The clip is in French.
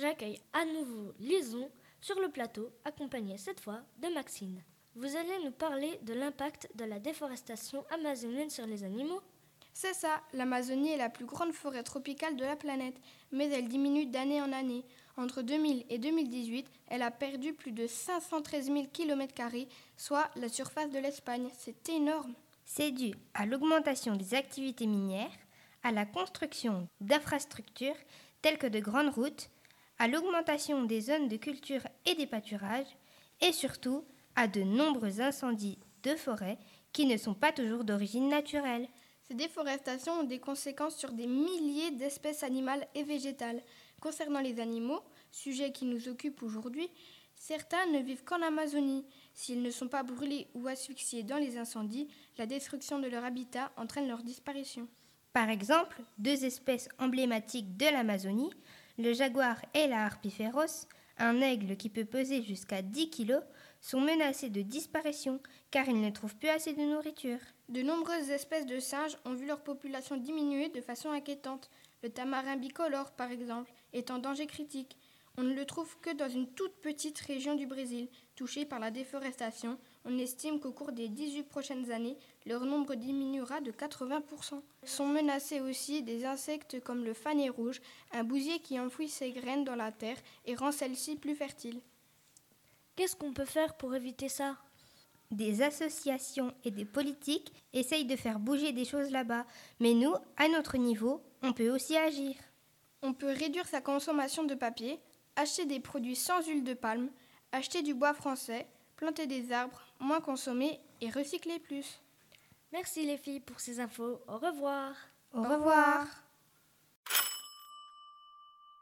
J'accueille à nouveau Lison sur le plateau, accompagnée cette fois de Maxine. Vous allez nous parler de l'impact de la déforestation amazonienne sur les animaux. C'est ça, l'Amazonie est la plus grande forêt tropicale de la planète, mais elle diminue d'année en année. Entre 2000 et 2018, elle a perdu plus de 513 000 km², soit la surface de l'Espagne. C'est énorme. C'est dû à l'augmentation des activités minières, à la construction d'infrastructures telles que de grandes routes, à l'augmentation des zones de culture et des pâturages, et surtout à de nombreux incendies de forêt qui ne sont pas toujours d'origine naturelle. Ces déforestations ont des conséquences sur des milliers d'espèces animales et végétales. Concernant les animaux, sujet qui nous occupe aujourd'hui, certains ne vivent qu'en Amazonie. S'ils ne sont pas brûlés ou asphyxiés dans les incendies, la destruction de leur habitat entraîne leur disparition. Par exemple, 2 espèces emblématiques de l'Amazonie, le jaguar et la harpie féroce, un aigle qui peut peser jusqu'à 10 kg, sont menacés de disparition car ils ne trouvent plus assez de nourriture. De nombreuses espèces de singes ont vu leur population diminuer de façon inquiétante. Le tamarin bicolore, par exemple, est en danger critique. On ne le trouve que dans une toute petite région du Brésil, touchée par la déforestation. On estime qu'au cours des 18 prochaines années, leur nombre diminuera de 80%. Sont menacés aussi des insectes comme le fanet rouge, un bousier qui enfouit ses graines dans la terre et rend celle-ci plus fertile. Qu'est-ce qu'on peut faire pour éviter ça ? Des associations et des politiques essayent de faire bouger des choses là-bas, mais nous, à notre niveau, on peut aussi agir. On peut réduire sa consommation de papier, acheter des produits sans huile de palme, acheter du bois français, planter des arbres, moins consommer et recycler plus. Merci les filles pour ces infos. Au revoir. Au revoir.